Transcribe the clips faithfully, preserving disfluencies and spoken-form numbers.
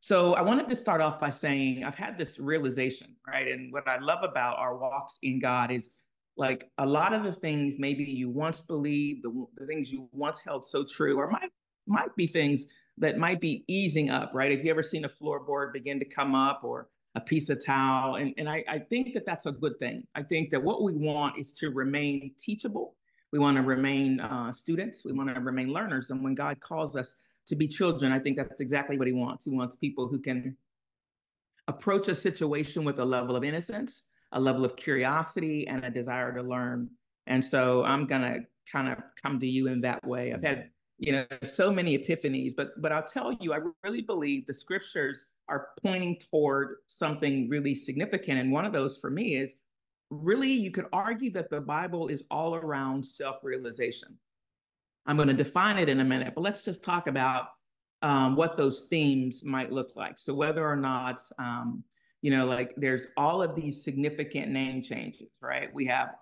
So I wanted to start off by saying I've had this realization, right? And what I love about our walks in God is like a lot of the things maybe you once believed, the, the things you once held so true, or might might be things that might be easing up, right? Have you ever seen a floorboard begin to come up or a piece of towel? And, and I, I think that that's a good thing. I think that what we want is to remain teachable. We want to remain uh, students. We want to remain learners. And when God calls us to be children, I think that's exactly what he wants. He wants people who can approach a situation with a level of innocence, a level of curiosity, and a desire to learn. And so I'm gonna kind of come to you in that way. I've had, you know, so many epiphanies, but but I'll tell you, I really believe the scriptures are pointing toward something really significant. And one of those for me is really, you could argue that the Bible is all around self-realization. I'm going to define it in a minute, but let's just talk about um, what those themes might look like. So whether or not, um, you know, like there's all of these significant name changes, right? We have,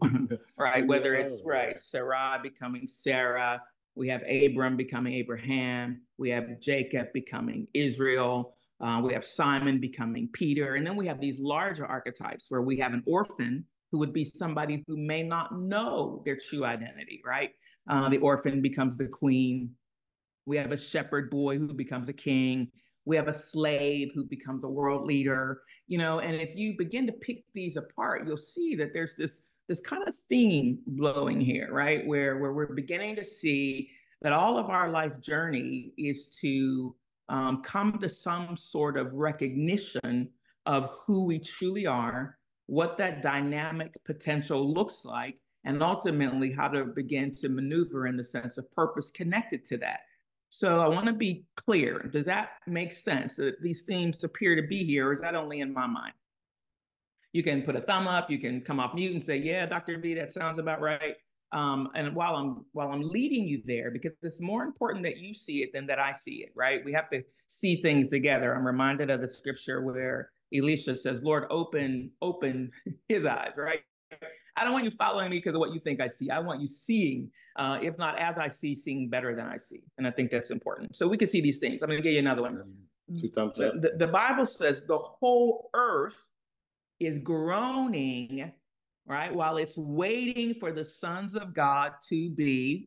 right, whether it's, right, Sarai becoming Sarah, we have Abram becoming Abraham, we have Jacob becoming Israel, uh, we have Simon becoming Peter, and then we have these larger archetypes where we have an orphan who would be somebody who may not know their true identity, right? Uh, the orphan becomes the queen. We have a shepherd boy who becomes a king. We have a slave who becomes a world leader, you know, and if you begin to pick these apart, you'll see that there's this, this kind of theme blowing here, right? Where, where we're beginning to see that all of our life journey is to um, come to some sort of recognition of who we truly are, what that dynamic potential looks like, and ultimately how to begin to maneuver in the sense of purpose connected to that. So I want to be clear. Does that make sense that these themes appear to be here, or is that only in my mind? You can put a thumb up, you can come off mute and say, yeah, Doctor V, that sounds about right. Um, and while I'm while I'm leading you there, because it's more important that you see it than that I see it, right? We have to see things together. I'm reminded of the scripture where Elisha says, Lord, open, open his eyes, right? I don't want you following me because of what you think I see. I want you seeing, uh, if not as I see, seeing better than I see. And I think that's important. So we can see these things. I'm going to give you another one. Two thumbs up. The, the, the Bible says the whole earth is groaning, right, while it's waiting for the sons of God to be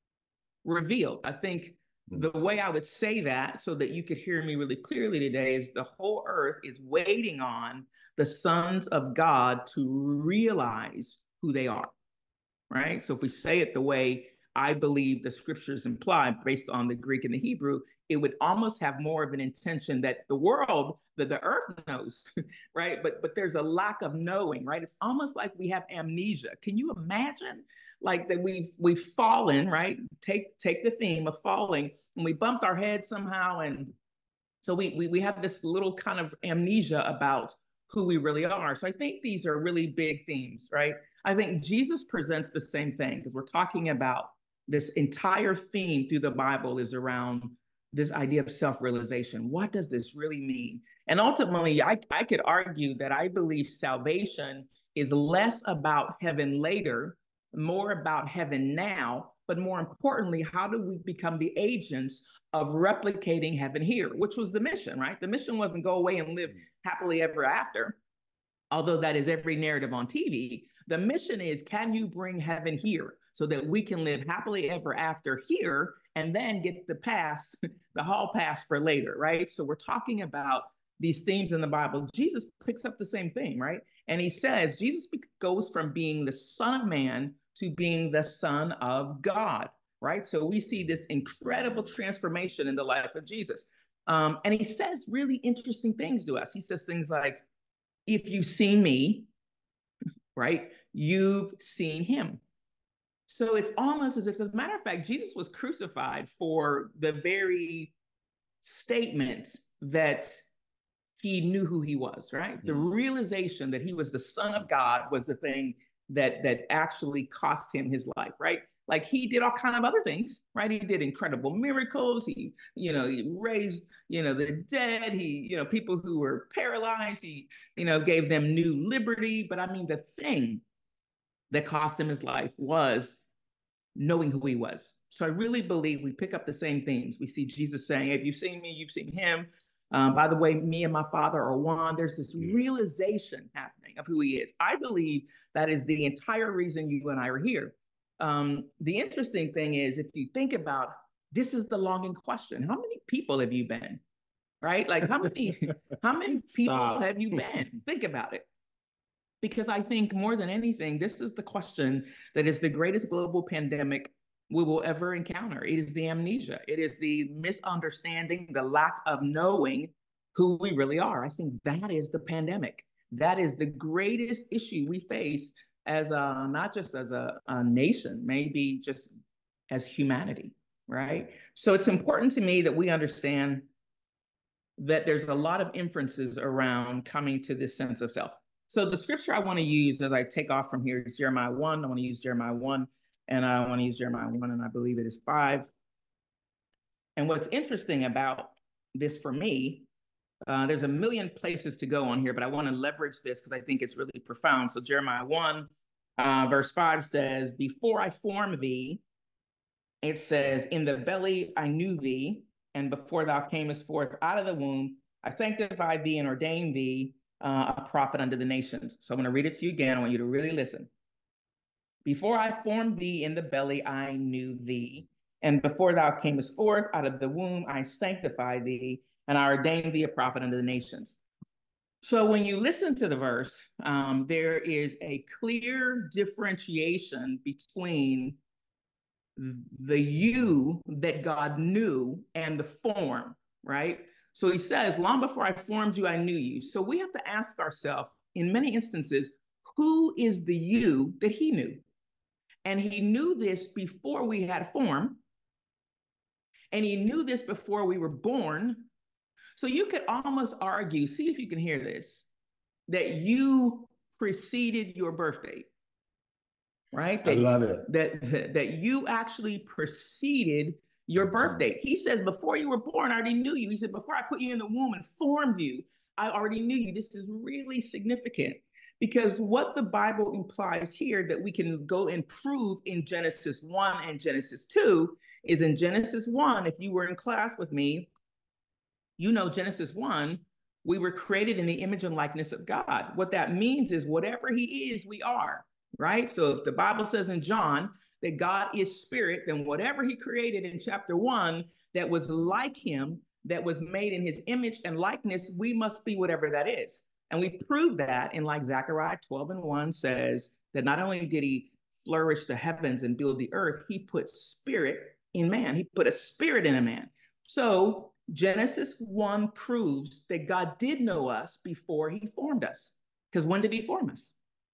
revealed. I think the way I would say that so that you could hear me really clearly today is the whole earth is waiting on the sons of God to realize who they are, right? So if we say it the way I believe the scriptures imply, based on the Greek and the Hebrew, it would almost have more of an intention that the world, that the earth knows, right? But but there's a lack of knowing, right? It's almost like we have amnesia. Can you imagine, like that we've we've fallen, right? Take take the theme of falling, and we bumped our head somehow, and so we we we have this little kind of amnesia about who we really are. So I think these are really big themes, right? I think Jesus presents the same thing because we're talking about this entire theme through the Bible is around this idea of self-realization. What does this really mean? And ultimately, I, I could argue that I believe salvation is less about heaven later, more about heaven now, but more importantly, how do we become the agents of replicating heaven here, which was the mission, right? The mission wasn't go away and live happily ever after, although that is every narrative on T V. The mission is, can you bring heaven here so that we can live happily ever after here and then get the pass, the hall pass for later, right? So we're talking about these themes in the Bible. Jesus picks up the same thing, right? And he says, Jesus goes from being the Son of Man to being the Son of God, right? So we see this incredible transformation in the life of Jesus. Um, and he says really interesting things to us. He says things like, if you've seen me, right, you've seen him. So it's almost as if, as a matter of fact, Jesus was crucified for the very statement that he knew who he was, right? Mm-hmm. The realization that he was the Son of God was the thing that that actually cost him his life, right? Like he did all kind of other things, right? He did incredible miracles. He, you know, he raised, you know, the dead. He, you know, people who were paralyzed, he, you know, gave them new liberty. But I mean, the thing that cost him his life was knowing who he was. So I really believe we pick up the same things. We see Jesus saying, if you've seen me, you've seen him. Um, by the way, me and my Father are one. There's this realization happening of who he is. I believe that is the entire reason you and I are here. Um, the interesting thing is, if you think about, this is the longing question. How many people have you been? Right? Like how many, how many people Stop. have you been? Think about it. Because I think more than anything, this is the question that is the greatest global pandemic we will ever encounter. It is the amnesia. It is the misunderstanding, the lack of knowing who we really are. I think that is the pandemic. That is the greatest issue we face as a, not just as a, a nation, maybe just as humanity, right? So it's important to me that we understand that there's a lot of inferences around coming to this sense of self. So the scripture I want to use as I take off from here is Jeremiah one. I want to use Jeremiah one, and I want to use Jeremiah one, and I believe it is five. And what's interesting about this for me, uh, there's a million places to go on here, but I want to leverage this because I think it's really profound. So Jeremiah one, uh, verse five says, before I formed thee, it says, in the belly I knew thee, and before thou camest forth out of the womb, I sanctified thee and ordained thee uh, a prophet unto the nations. So I'm going to read it to you again. I want you to really listen. Before I formed thee in the belly, I knew thee. And before thou camest forth out of the womb, I sanctified thee, and I ordained thee a prophet unto the nations. So when you listen to the verse, um, there is a clear differentiation between the you that God knew and the form, right? So he says, long before I formed you, I knew you. So we have to ask ourselves, in many instances, who is the you that he knew? And he knew this before we had a form. And he knew this before we were born. So you could almost argue, see if you can hear this, that you preceded your birth date. Right? That, I love it. That, that, that you actually preceded your birth date. He says, before you were born, I already knew you. He said, before I put you in the womb and formed you, I already knew you. This is really significant because what the Bible implies here that we can go and prove in Genesis one and Genesis two is in Genesis one, if you were in class with me, you know Genesis one, we were created in the image and likeness of God. What that means is whatever he is, we are. Right? So if the Bible says in John that God is spirit, then whatever he created in chapter one that was like him, that was made in his image and likeness, we must be whatever that is. And we prove that in like Zechariah twelve and one says that not only did he flourish the heavens and build the earth, he put spirit in man. He put a spirit in a man. So Genesis one proves that God did know us before he formed us. Because when did he form us?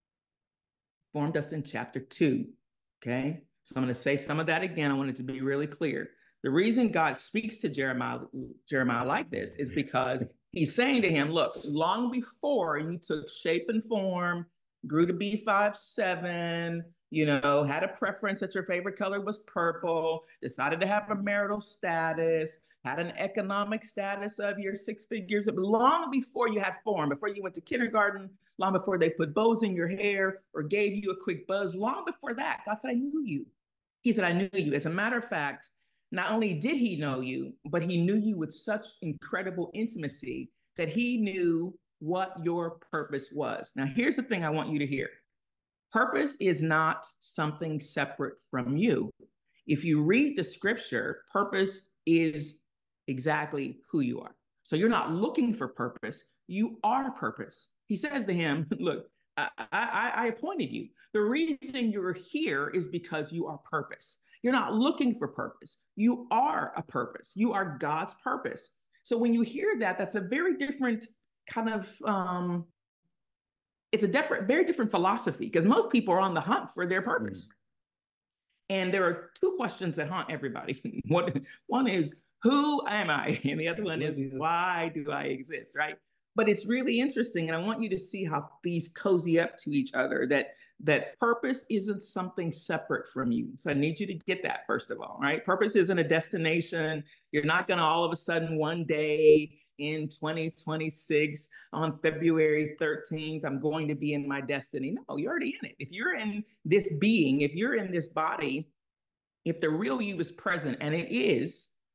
Formed us in chapter two, okay? So I'm going to say some of that again. I want it to be really clear. The reason God speaks to Jeremiah, Jeremiah like this is because he's saying to him, look, long before you took shape and form, grew to be five seven, you know, had a preference that your favorite color was purple, decided to have a marital status, had an economic status of your six figures, long before you had form, before you went to kindergarten, long before they put bows in your hair or gave you a quick buzz, long before that, God said, I knew you. He said, I knew you. As a matter of fact, not only did he know you, but he knew you with such incredible intimacy that he knew what your purpose was. Now, here's the thing I want you to hear. Purpose is not something separate from you. If you read the scripture, purpose is exactly who you are. So you're not looking for purpose, you are purpose. He says to him, look, I, I, I appointed you. The reason you're here is because you are purpose. You're not looking for purpose. You are a purpose. You are God's purpose. So when you hear that, that's a very different kind of, um, it's a different, very different philosophy because most people are on the hunt for their purpose. Mm. And there are two questions that haunt everybody. One, one is, who am I? And the other one is, why do I exist, right? But it's really interesting, and I want you to see how these cozy up to each other, that, that purpose isn't something separate from you. So I need you to get that, first of all, right? Purpose isn't a destination. You're not going to all of a sudden one day in twenty twenty-six on February thirteenth, I'm going to be in my destiny. No, you're already in it. If you're in this being, if you're in this body, if the real you is present, and it is,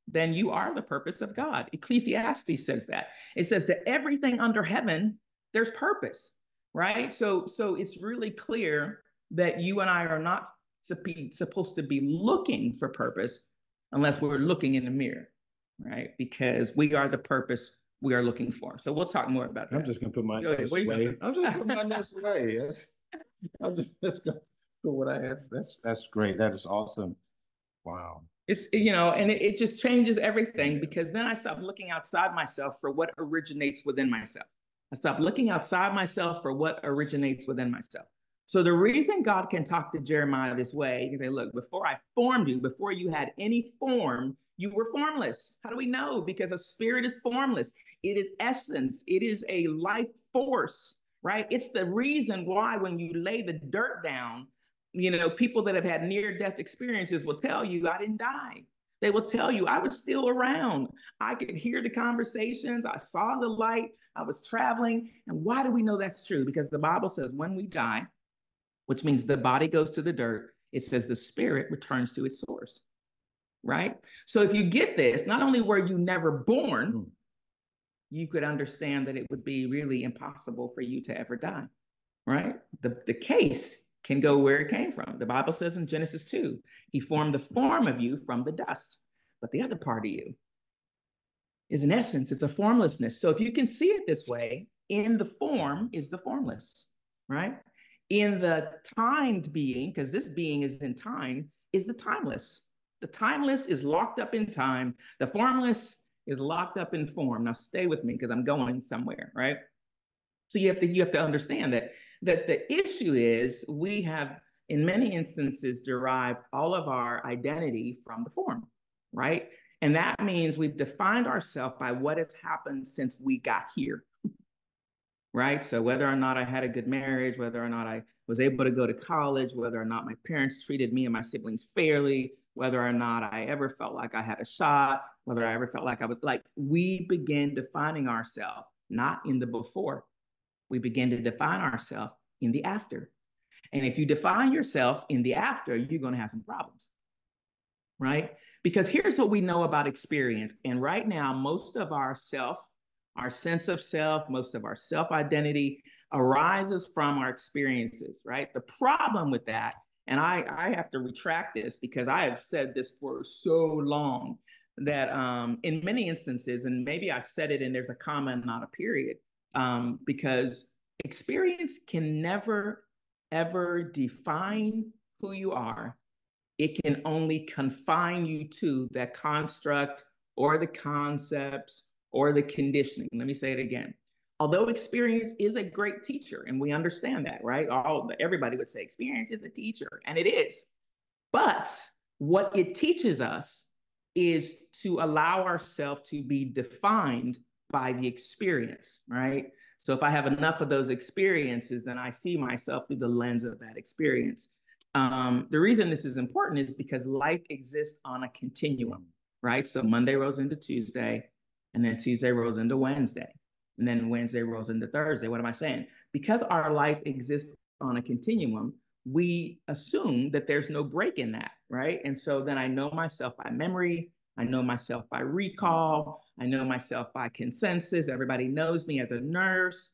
then you are the purpose of God. Ecclesiastes says that. It says that everything under heaven, there's purpose, right? So, so it's really clear that you and I are not supposed to be looking for purpose unless we're looking in the mirror, right? Because we are the purpose we are looking for. So we'll talk more about that. I'm just gonna put my notes away. I'm just putting my notes away. That's, I'm just let's go for what I had. That's that's great. That is awesome. Wow. It's, you know, and it, it just changes everything, yeah. Because then I stop looking outside myself for what originates within myself. I stop looking outside myself for what originates within myself. So the reason God can talk to Jeremiah this way, he can say, look, before I formed you, before you had any form, you were formless. How do we know? Because a spirit is formless. It is essence. It is a life force, right? It's the reason why when you lay the dirt down, you know, people that have had near-death experiences will tell you, I didn't die. They will tell you, I was still around. I could hear the conversations. I saw the light. I was traveling. And why do we know that's true? Because the Bible says when we die, which means the body goes to the dirt, it says the spirit returns to its source, right? So if you get this, not only were you never born, mm. you could understand that it would be really impossible for you to ever die, right? The, the case can go where it came from. The Bible says in Genesis two, he formed the form of you from the dust. But the other part of you is in essence, it's a formlessness. So if you can see it this way, in the form is the formless, right? In the timed being, because this being is in time, is the timeless. The timeless is locked up in time. The formless is locked up in form. Now stay with me because I'm going somewhere, right? So you have to you have to understand that that the issue is we have in many instances derived all of our identity from the form, right? And that means we've defined ourselves by what has happened since we got here, right? So whether or not I had a good marriage, whether or not I was able to go to college, whether or not my parents treated me and my siblings fairly, whether or not I ever felt like I had a shot, whether I ever felt like I was like, we begin defining ourselves not in the before. We begin to define ourselves in the after. And if you define yourself in the after, you're going to have some problems, right? Because here's what we know about experience. And right now, most of our self, our sense of self, most of our self-identity arises from our experiences, right? The problem with that, and I, I have to retract this because I have said this for so long that um, in many instances, and maybe I said it and there's a comma, not a period, Um, because experience can never, ever define who you are. It can only confine you to that construct or the concepts or the conditioning. Let me say it again. Although experience is a great teacher, and we understand that, right? All, everybody would say experience is a teacher, and it is. But what it teaches us is to allow ourselves to be defined by the experience, right? So if I have enough of those experiences, then I see myself through the lens of that experience. Um, the reason this is important is because life exists on a continuum, right? So Monday rolls into Tuesday, and then Tuesday rolls into Wednesday, and then Wednesday rolls into Thursday. What am I saying? Because our life exists on a continuum, we assume that there's no break in that, right? And so then I know myself by memory, I know myself by recall. I know myself by consensus. Everybody knows me as a nurse.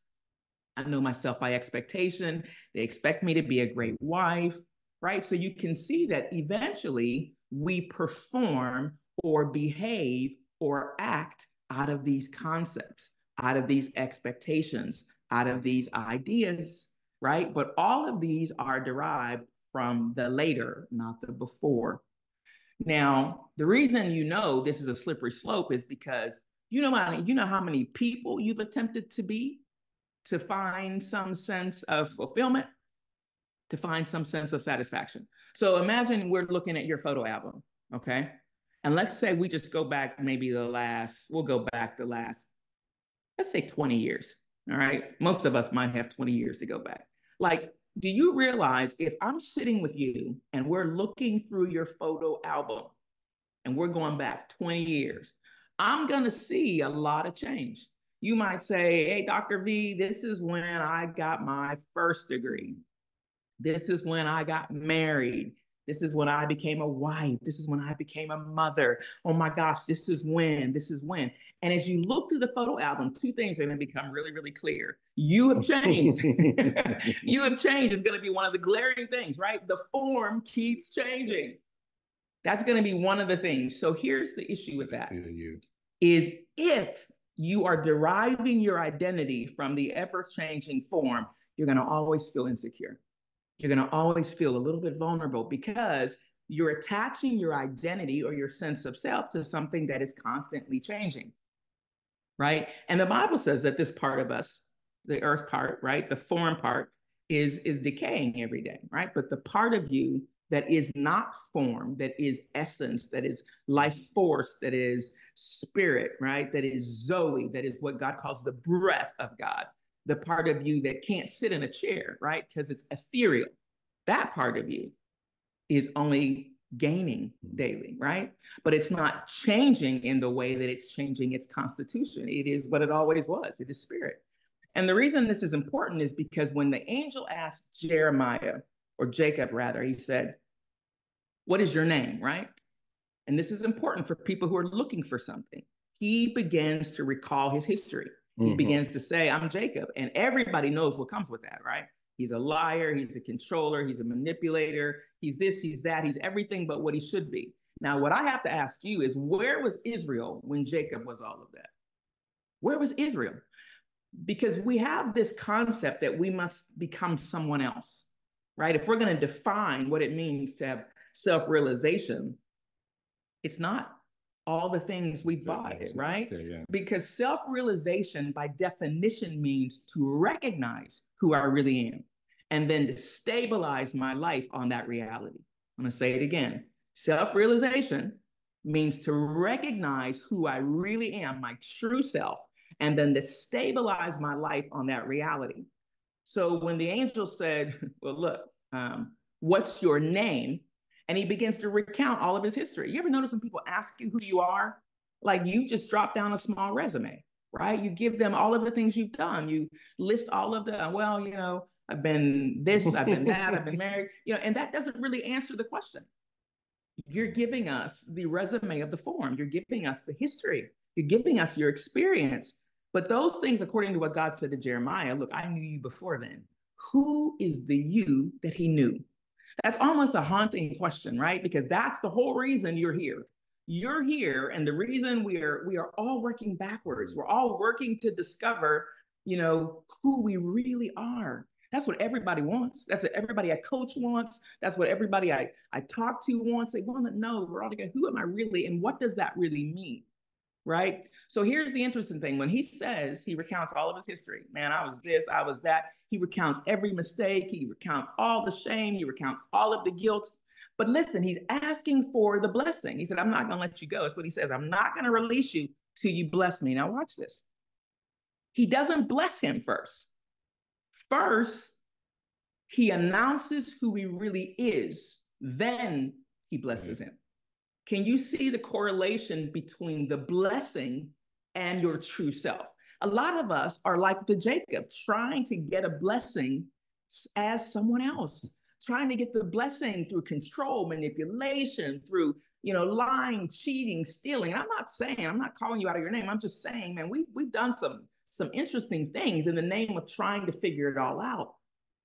I know myself by expectation. They expect me to be a great wife, right? So you can see that eventually we perform or behave or act out of these concepts, out of these expectations, out of these ideas, right? But all of these are derived from the later, not the before. Now, the reason you know this is a slippery slope is because you know how, you know how many people you've attempted to be to find some sense of fulfillment, to find some sense of satisfaction. So imagine we're looking at your photo album, okay? And let's say we just go back maybe the last, we'll go back the last, let's say twenty years, all right? Most of us might have twenty years to go back. Like, do you realize if I'm sitting with you and we're looking through your photo album and we're going back twenty years, I'm going to see a lot of change. You might say, hey, Doctor V, this is when I got my first degree. This is when I got married. This is when I became a wife. This is when I became a mother. Oh my gosh, this is when, this is when. And as you look through the photo album, two things are going to become really, really clear. You have changed. You have changed. It's going to be one of the glaring things, right? The form keeps changing. That's going to be one of the things. So here's the issue with that is if you are deriving your identity from the ever-changing form, you're going to always feel insecure. You're going to always feel a little bit vulnerable because you're attaching your identity or your sense of self to something that is constantly changing, right? And the Bible says that this part of us, the earth part, right, the form part, is, is decaying every day, right? But the part of you that is not form, that is essence, that is life force, that is spirit, right? That is Zoe, that is what God calls the breath of God. The part of you that can't sit in a chair, right? Because it's ethereal. That part of you is only gaining daily, right? But it's not changing in the way that it's changing its constitution. It is what it always was. It is spirit. And the reason this is important is because when the angel asked Jeremiah, or Jacob rather, he said, what is your name, right? And this is important for people who are looking for something. He begins to recall his history. He mm-hmm. begins to say, I'm Jacob. And everybody knows what comes with that, right? He's a liar. He's a controller. He's a manipulator. He's this, he's that. He's everything but what he should be. Now, what I have to ask you is, where was Israel when Jacob was all of that? Where was Israel? Because we have this concept that we must become someone else, right? If we're going to define what it means to have self-realization, it's not all the things we buy, yeah, right? There, yeah. Because self-realization by definition means to recognize who I really am and then to stabilize my life on that reality. I'm gonna say it again. Self-realization means to recognize who I really am, my true self, and then to stabilize my life on that reality. So when the angel said, well, look, um, what's your name? And he begins to recount all of his history. You ever notice when people ask you who you are? Like, you just drop down a small resume, right? You give them all of the things you've done. You list all of the, well, you know, I've been this, I've been that, I've been married, you know, and that doesn't really answer the question. You're giving us the resume of the form. You're giving us the history. You're giving us your experience. But those things, according to what God said to Jeremiah, look, I knew you before then. Who is the you that he knew? That's almost a haunting question, right? Because that's the whole reason you're here. You're here, and the reason we are we are all working backwards. We're all working to discover, you know, who we really are. That's what everybody wants. That's what everybody I coach wants. That's what everybody I, I talk to wants. They want to know, we're all together, who am I really, and what does that really mean? Right? So here's the interesting thing. When he says, he recounts all of his history. Man, I was this, I was that. He recounts every mistake. He recounts all the shame. He recounts all of the guilt. But listen, he's asking for the blessing. He said, I'm not going to let you go. That's what he says. I'm not going to release you till you bless me. Now watch this. He doesn't bless him first. First, he announces who he really is. Then he blesses him. Can you see the correlation between the blessing and your true self? A lot of us are like the Jacob, trying to get a blessing as someone else, trying to get the blessing through control, manipulation, through, you know, lying, cheating, stealing. And I'm not saying, I'm not calling you out of your name. I'm just saying, man, we, we've done some, some interesting things in the name of trying to figure it all out.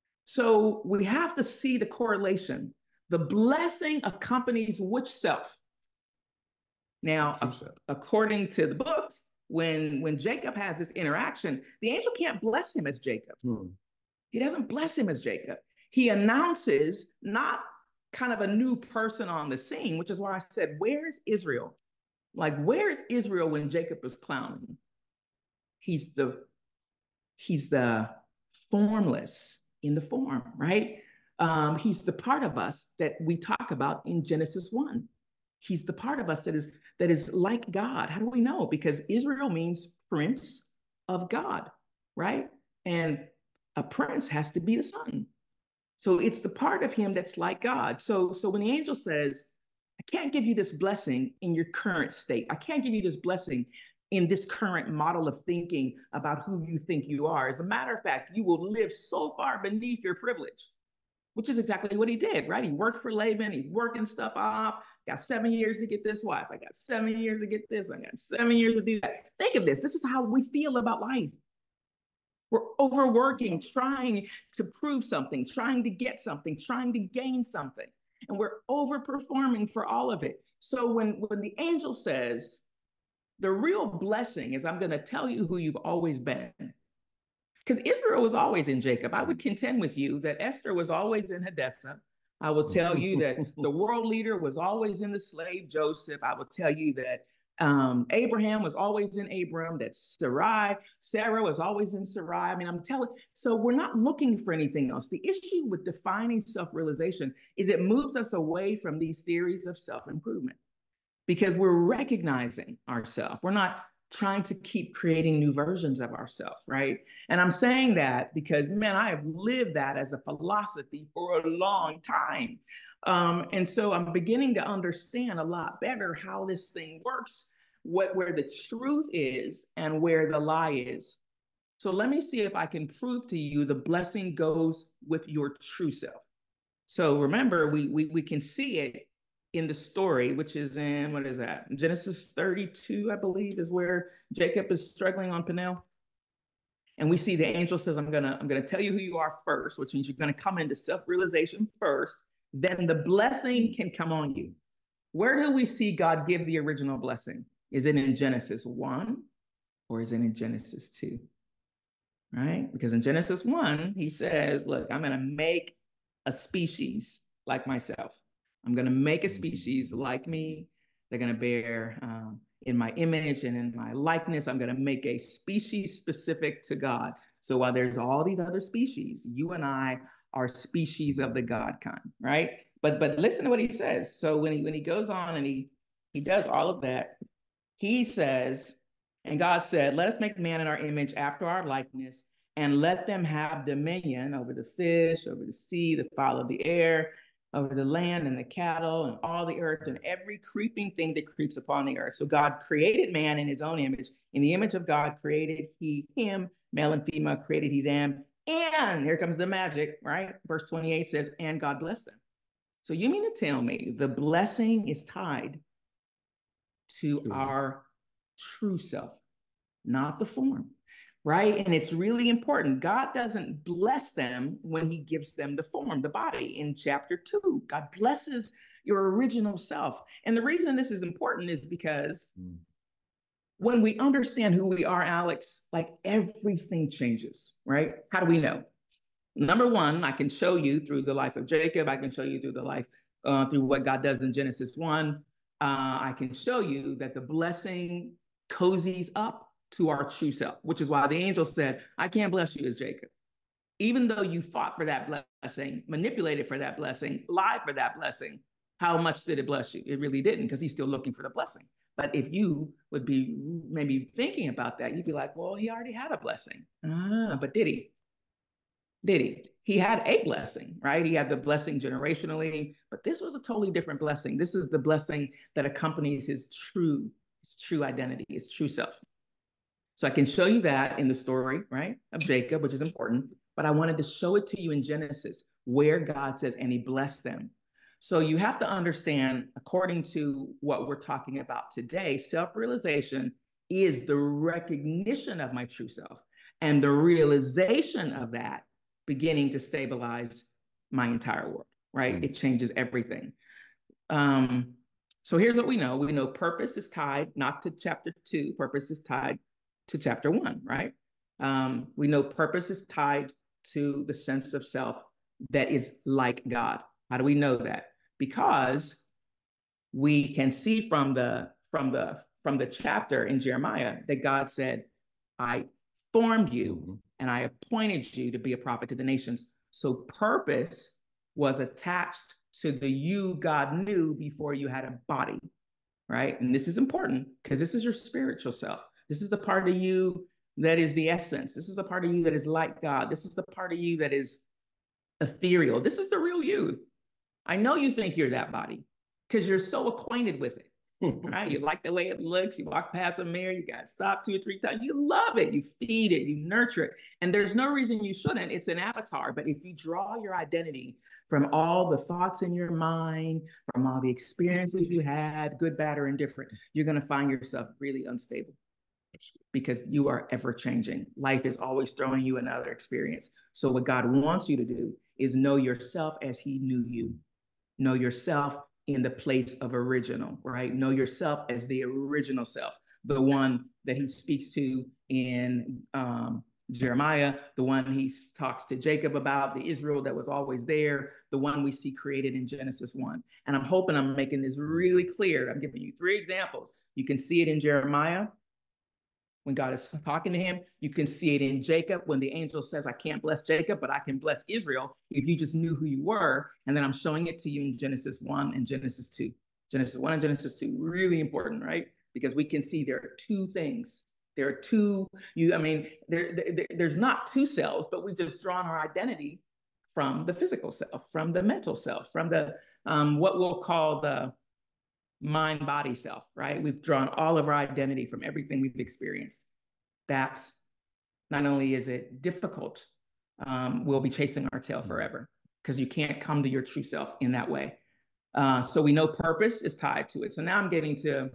So we have to see the correlation. The blessing accompanies which self? Now, according to the book, when, when Jacob has this interaction, the angel can't bless him as Jacob. Hmm. He doesn't bless him as Jacob. He announces not kind of a new person on the scene, which is why I said, where's Israel? Like, where's Israel when Jacob is clowning? He's the, he's the formless in the form, right? Um, he's the part of us that we talk about in Genesis one. He's the part of us that is, that is like God. How do we know? Because Israel means prince of God, right? And a prince has to be the son. So it's the part of him that's like God. So, so when the angel says, I can't give you this blessing in your current state. I can't give you this blessing in this current model of thinking about who you think you are. As a matter of fact, you will live so far beneath your privilege, which is exactly what he did, right? He worked for Laban, he's working stuff off, got seven years to get this wife, I got seven years to get this, I got seven years to do that. Think of this, this is how we feel about life. We're overworking, trying to prove something, trying to get something, trying to gain something, and we're overperforming for all of it. So when, when the angel says, the real blessing is I'm gonna tell you who you've always been, because Israel was always in Jacob. I would contend with you that Esther was always in Hadassah. I will tell you that the world leader was always in the slave Joseph. I will tell you that um, Abraham was always in Abram, that Sarai, Sarah was always in Sarai. I mean, I'm telling, so we're not looking for anything else. The issue with defining self-realization is it moves us away from these theories of self-improvement because we're recognizing ourselves. We're not trying to keep creating new versions of ourselves, right? And I'm saying that because, man, I have lived that as a philosophy for a long time. Um, and so I'm beginning to understand a lot better how this thing works, what where the truth is and where the lie is. So let me see if I can prove to you the blessing goes with your true self. So remember, we, we, we can see it in the story, which is in, what is that? Genesis thirty-two, I believe, is where Jacob is struggling on Peniel. And we see the angel says, I'm gonna, I'm gonna tell you who you are first, which means you're gonna come into self-realization first, then the blessing can come on you. Where do we see God give the original blessing? Is it in Genesis one or is it in Genesis two? Right? Because in Genesis one, he says, look, I'm gonna make a species like myself. I'm going to make a species like me. They're going to bear um, in my image and in my likeness. I'm going to make a species specific to God. So while there's all these other species, you and I are species of the God kind, right? But but listen to what he says. So when he when he goes on and he he does all of that, he says, and God said, let us make man in our image after our likeness, and let them have dominion over the fish, over the sea, the fowl of the air, over the land and the cattle and all the earth and every creeping thing that creeps upon the earth. So God created man in his own image. In the image of God created he him, male and female created he them. And here comes the magic, right? Verse twenty-eight says, and God blessed them. So you mean to tell me the blessing is tied to true. Our true self, not the form. Right? And it's really important. God doesn't bless them when he gives them the form, the body. In chapter two, God blesses your original self. And the reason this is important is because mm. when we understand who we are, Alex, like everything changes, right? How do we know? Number one, I can show you through the life of Jacob. I can show you through the life, uh, through what God does in Genesis one. Uh, I can show you that the blessing cozies up to our true self, which is why the angel said, I can't bless you as Jacob. Even though you fought for that blessing, manipulated for that blessing, lied for that blessing, how much did it bless you? It really didn't, because he's still looking for the blessing. But if you would be maybe thinking about that, you'd be like, well, he already had a blessing. Ah, but did he? Did he? He had a blessing, right? He had the blessing generationally, but this was a totally different blessing. This is the blessing that accompanies his true, his true identity, his true self. So I can show you that in the story, right, of Jacob, which is important, but I wanted to show it to you in Genesis, where God says, and he blessed them. So you have to understand, according to what we're talking about today, self-realization is the recognition of my true self and the realization of that beginning to stabilize my entire world, right? It changes everything. Um, so here's what we know. We know purpose is tied, not to chapter two, purpose is tied to chapter one, right? Um, we know purpose is tied to the sense of self that is like God. How do we know that? Because we can see from the from the from the chapter in Jeremiah that God said, I formed you mm-hmm. and I appointed you to be a prophet to the nations. So purpose was attached to the you God knew before you had a body, right? And this is important because this is your spiritual self. This is the part of you that is the essence. This is the part of you that is like God. This is the part of you that is ethereal. This is the real you. I know you think you're that body because you're so acquainted with it. Right? You like the way it looks. You walk past a mirror, you got to stop two or three times. You love it. You feed it. You nurture it. And there's no reason you shouldn't. It's an avatar. But if you draw your identity from all the thoughts in your mind, from all the experiences you had, good, bad, or indifferent, you're going to find yourself really unstable because you are ever changing. Life is always throwing you another experience. So what God wants you to do is know yourself as he knew you. Know yourself in the place of original, right? Know yourself as the original self, the one that he speaks to in um, Jeremiah, the one he talks to Jacob about, the Israel that was always there, the one we see created in Genesis one. And I'm hoping I'm making this really clear. I'm giving you three examples. You can see it in Jeremiah, when God is talking to him. You can see it in Jacob when the angel says, I can't bless Jacob, but I can bless Israel if you just knew who you were. And then I'm showing it to you in Genesis one and Genesis two. Genesis one and Genesis two, really important, right? Because we can see there are two things. There are two, you, I mean, there, there, there's not two selves, but we've just drawn our identity from the physical self, from the mental self, from the, um, what we'll call the mind, body, self, right? We've drawn all of our identity from everything we've experienced. That's not only is it difficult, um, we'll be chasing our tail forever because you can't come to your true self in that way. Uh, so we know purpose is tied to it. So now I'm getting to,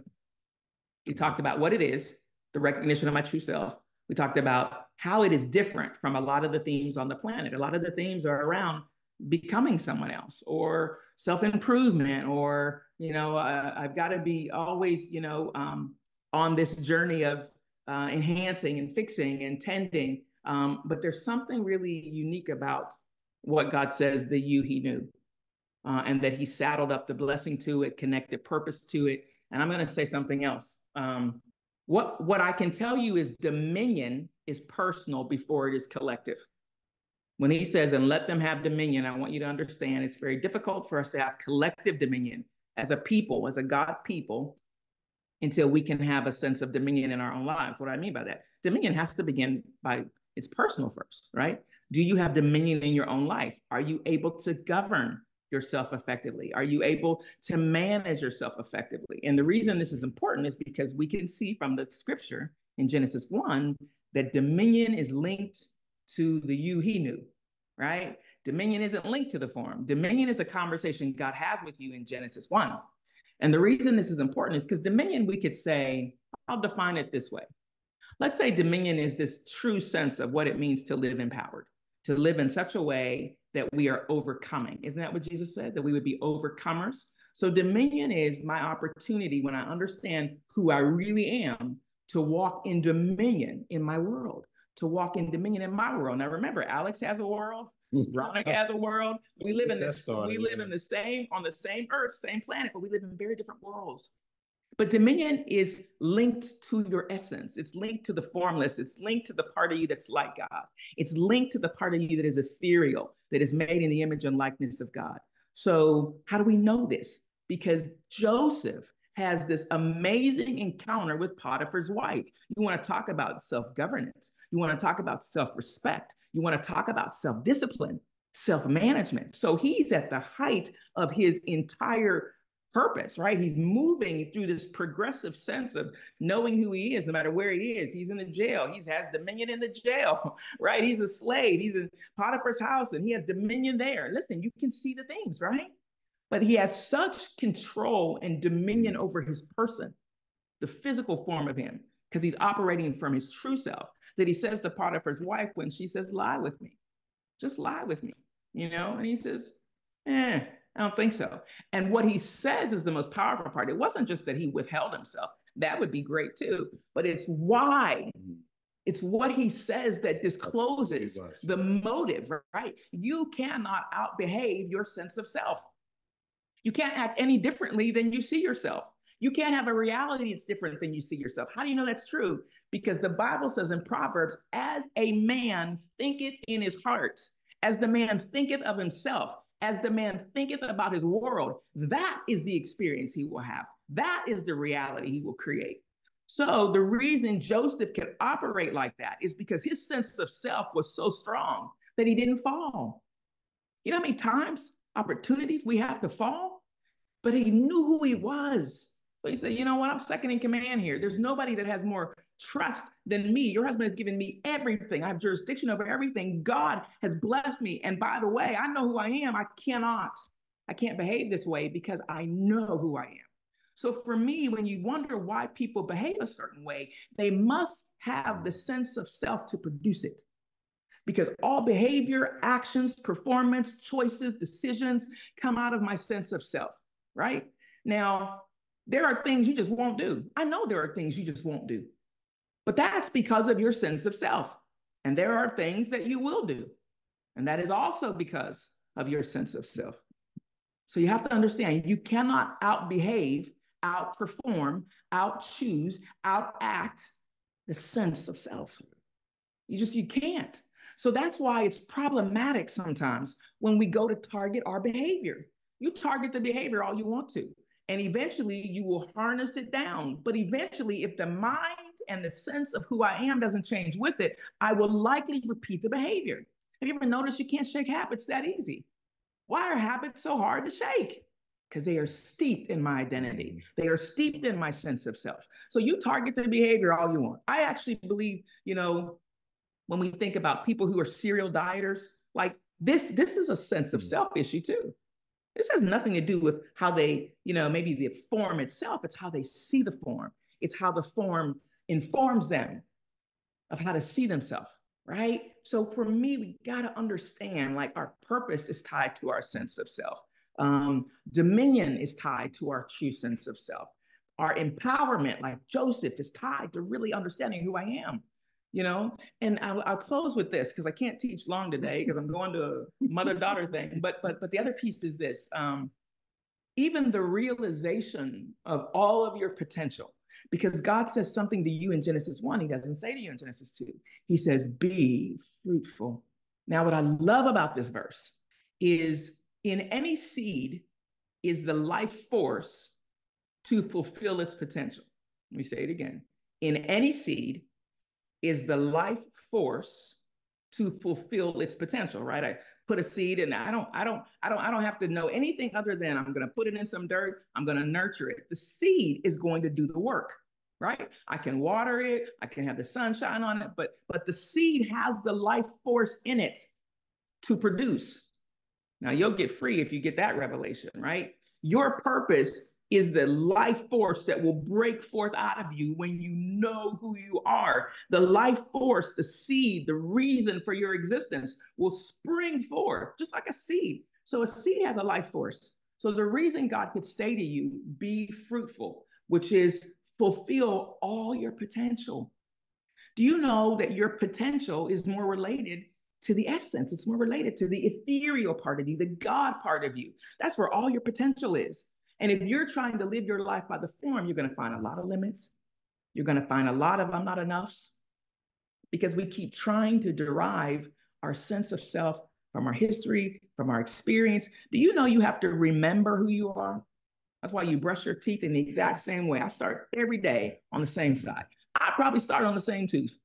we talked about what it is, the recognition of my true self. We talked about how it is different from a lot of the themes on the planet. A lot of the themes are around becoming someone else or self-improvement, or, you know, uh, I've got to be always, you know, um, on this journey of uh, enhancing and fixing and tending. Um, but there's something really unique about what God says, the you he knew, uh, and that he saddled up the blessing to it, connected purpose to it. And I'm going to say something else. Um, what, what I can tell you is dominion is personal before it is collective. When he says, and let them have dominion, I want you to understand it's very difficult for us to have collective dominion as a people, as a God people, until we can have a sense of dominion in our own lives. What do I mean by that? Dominion has to begin by, it's personal first, right? Do you have dominion in your own life? Are you able to govern yourself effectively? Are you able to manage yourself effectively? And the reason this is important is because we can see from the scripture in Genesis one that dominion is linked to the you he knew, right? Dominion isn't linked to the form. Dominion is a conversation God has with you in Genesis one. And the reason this is important is because dominion, we could say, I'll define it this way. Let's say dominion is this true sense of what it means to live empowered, to live in such a way that we are overcoming. Isn't that what Jesus said? That we would be overcomers. So dominion is my opportunity when I understand who I really am to walk in dominion in my world, to walk in dominion in my world. Now remember, Alex has a world, Ronak has a world. We live in this, we live in the same, on the same earth, same planet, but we live in very different worlds. But dominion is linked to your essence. It's linked to the formless. It's linked to the part of you that's like God. It's linked to the part of you that is ethereal, that is made in the image and likeness of God. So how do we know this? Because Joseph has this amazing encounter with Potiphar's wife. You want to talk about self-governance. You want to talk about self-respect. You want to talk about self-discipline, self-management. So he's at the height of his entire purpose, right? He's moving through this progressive sense of knowing who he is, no matter where he is. He's in the jail. He has dominion in the jail, right? He's a slave. He's in Potiphar's house and he has dominion there. Listen, you can see the things, right? But he has such control and dominion over his person, the physical form of him, because he's operating from his true self, that he says to Potiphar's wife when she says, lie with me, just lie with me, you know? And he says, eh, I don't think so. And what he says is the most powerful part. It wasn't just that he withheld himself. That would be great too. But it's why. It's what he says that discloses the motive, right? You cannot outbehave your sense of self. You can't act any differently than you see yourself. You can't have a reality that's different than you see yourself. How do you know that's true? Because the Bible says in Proverbs, as a man thinketh in his heart, as the man thinketh of himself, as the man thinketh about his world, that is the experience he will have. That is the reality he will create. So the reason Joseph could operate like that is because his sense of self was so strong that he didn't fall. You know how many times, opportunities we have to fall? But he knew who he was. So he said, you know what? I'm second in command here. There's nobody that has more trust than me. Your husband has given me everything. I have jurisdiction over everything. God has blessed me. And by the way, I know who I am. I cannot, I can't behave this way because I know who I am. So for me, when you wonder why people behave a certain way, they must have the sense of self to produce it. Because all behavior, actions, performance, choices, decisions come out of my sense of self, right? Now, there are things you just won't do. I know there are things you just won't do, but that's because of your sense of self. And there are things that you will do. And that is also because of your sense of self. So you have to understand, you cannot outbehave, outperform, outchoose, outact the sense of self. You just, you can't. So that's why it's problematic sometimes when we go to target our behavior. You target the behavior all you want to, and eventually you will harness it down. But eventually, if the mind and the sense of who I am doesn't change with it, I will likely repeat the behavior. Have you ever noticed you can't shake habits that easy? Why are habits so hard to shake? Because they are steeped in my identity. They are steeped in my sense of self. So you target the behavior all you want. I actually believe, you know, when we think about people who are serial dieters, like this, this is a sense of self issue too. This has nothing to do with how they, you know, maybe the form itself, it's how they see the form. It's how the form informs them of how to see themselves, right? So for me, we gotta understand like our purpose is tied to our sense of self. Um, dominion is tied to our true sense of self. Our empowerment, like Joseph, is tied to really understanding who I am. You know, and I'll, I'll close with this because I can't teach long today because I'm going to a mother-daughter thing. But but but the other piece is this: um, even the realization of all of your potential, because God says something to you in Genesis one, He doesn't say to you in Genesis two. He says, "Be fruitful." Now, what I love about this verse is, in any seed is the life force to fulfill its potential. Let me say it again: in any seed is the life force to fulfill its potential, right? I put a seed and I don't, I don't, I don't, I don't have to know anything other than I'm going to put it in some dirt. I'm going to nurture it. The seed is going to do the work, right? I can water it. I can have the sunshine on it, but, but the seed has the life force in it to produce. Now you'll get free if you get that revelation, right? Your purpose is the life force that will break forth out of you when you know who you are. The life force, the seed, the reason for your existence will spring forth just like a seed. So a seed has a life force. So the reason God could say to you, be fruitful, which is fulfill all your potential. Do you know that your potential is more related to the essence? It's more related to the ethereal part of you, the God part of you. That's where all your potential is. And if you're trying to live your life by the form, you're going to find a lot of limits. You're going to find a lot of I'm not enoughs, because we keep trying to derive our sense of self from our history, from our experience. Do you know you have to remember who you are? That's why you brush your teeth in the exact same way. I start every day on the same side. I probably start on the same tooth.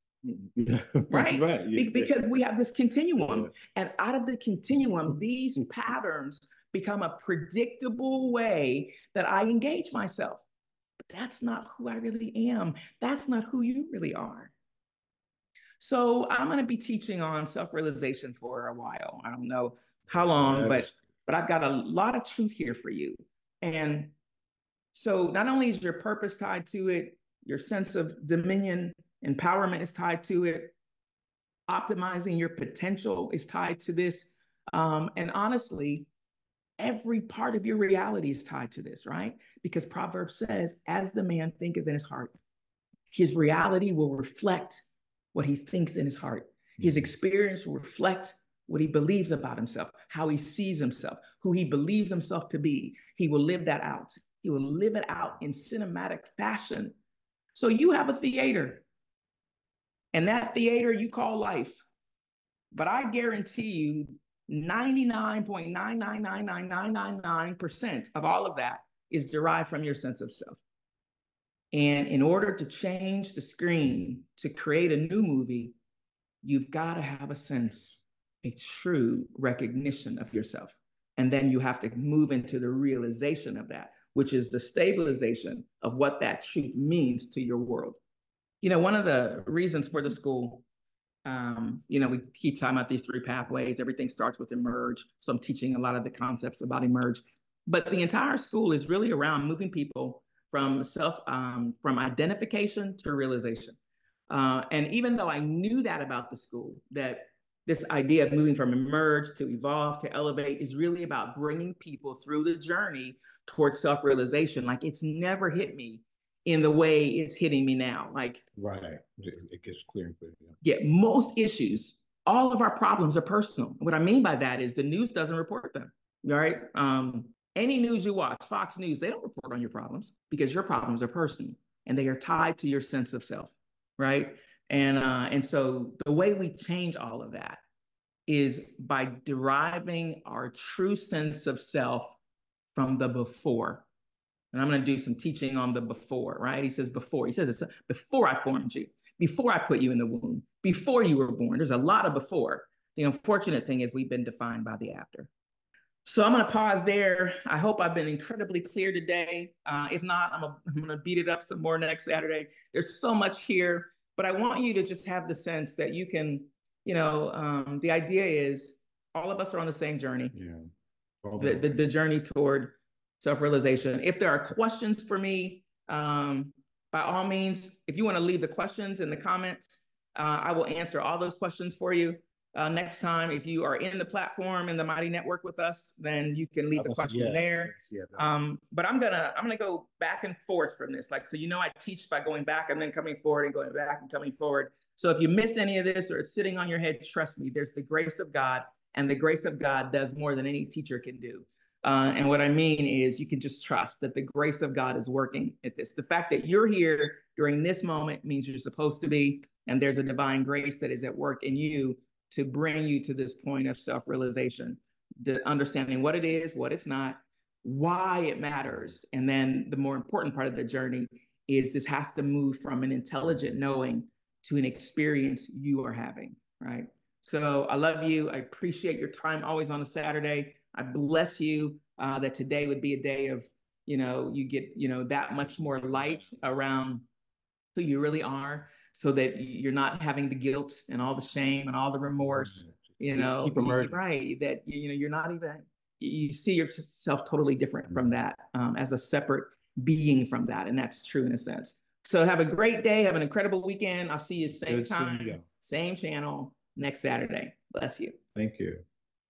Right? right. Be- because we have this continuum. Yeah. And out of the continuum, these patterns become a predictable way that I engage myself. But that's not who I really am. That's not who you really are. So I'm going to be teaching on self-realization for a while. I don't know how long, but but I've got a lot of truth here for you. And so not only is your purpose tied to it, your sense of dominion, empowerment is tied to it, optimizing your potential is tied to this. Um, and honestly, every part of your reality is tied to this, right? Because Proverbs says, as the man thinketh in his heart, his reality will reflect what he thinks in his heart. His experience will reflect what he believes about himself, how he sees himself, who he believes himself to be. He will live that out. He will live it out in cinematic fashion. So you have a theater, and that theater you call life. But I guarantee you, ninety-nine point nine nine nine nine nine nine nine percent of all of that is derived from your sense of self. And in order to change the screen, to create a new movie, you've got to have a sense, a true recognition of yourself. And then you have to move into the realization of that, which is the stabilization of what that truth means to your world. You know, one of the reasons for the school, um, you know, we keep talking about these three pathways. Everything starts with emerge. So I'm teaching a lot of the concepts about emerge. But the entire school is really around moving people from self, um, from identification to realization. Uh, and even though I knew that about the school, that this idea of moving from emerge to evolve to elevate is really about bringing people through the journey towards self-realization. Like, it's never hit me in the way it's hitting me now. Like, right, it gets clear and clear. Yeah. yeah, most issues, all of our problems are personal. What I mean by that is the news doesn't report them. Right? Um, any news you watch, Fox News, they don't report on your problems because your problems are personal and they are tied to your sense of self. Right? And, uh, and so the way we change all of that is by deriving our true sense of self from the before. And I'm going to do some teaching on the before, right? He says before. He says it's before I formed you, before I put you in the womb, before you were born. There's a lot of before. The unfortunate thing is we've been defined by the after. So I'm going to pause there. I hope I've been incredibly clear today. Uh, if not, I'm, a, I'm going to beat it up some more next Saturday. There's so much here, but I want you to just have the sense that you can, you know, um, the idea is all of us are on the same journey. Yeah. The, the, the journey toward self-realization. If there are questions for me, um, by all means, if you want to leave the questions in the comments, uh, I will answer all those questions for you. Uh, next time, if you are in the platform in the Mighty Network with us, then you can leave the question yeah, there. Yeah, um, but I'm gonna I'm gonna go back and forth from this. Like, so you know, I teach by going back and then coming forward and going back and coming forward. So if you missed any of this or it's sitting on your head, trust me, there's the grace of God, and the grace of God does more than any teacher can do. Uh, and what I mean is you can just trust that the grace of God is working at this. The fact that you're here during this moment means you're supposed to be, and there's a divine grace that is at work in you to bring you to this point of self-realization, the understanding what it is, what it's not, why it matters. And then the more important part of the journey is this has to move from an intelligent knowing to an experience you are having, right? So I love you. I appreciate your time always on a Saturday. I bless you uh, that today would be a day of, you know, you get, you know, that much more light around who you really are, so that you're not having the guilt and all the shame and all the remorse, you know, keep emerging. Right, that, you know, you're not even, you see yourself totally different from that, um, as a separate being from that. And that's true in a sense. So have a great day. Have an incredible weekend. I'll see you same time, same channel next Saturday. Bless you. Thank you.